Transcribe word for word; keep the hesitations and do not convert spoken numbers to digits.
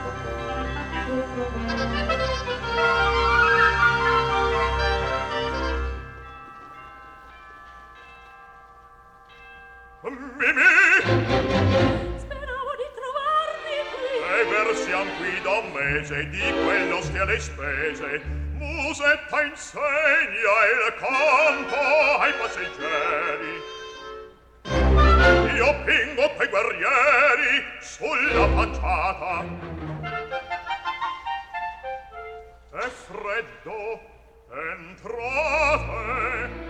Speravo di trovarvi qui. E versiam qui da un mese di quello stia le spese. Musetta insegna il canto ai passeggeri. Io pingo quei guerrieri sulla facciata. È freddo, entrate.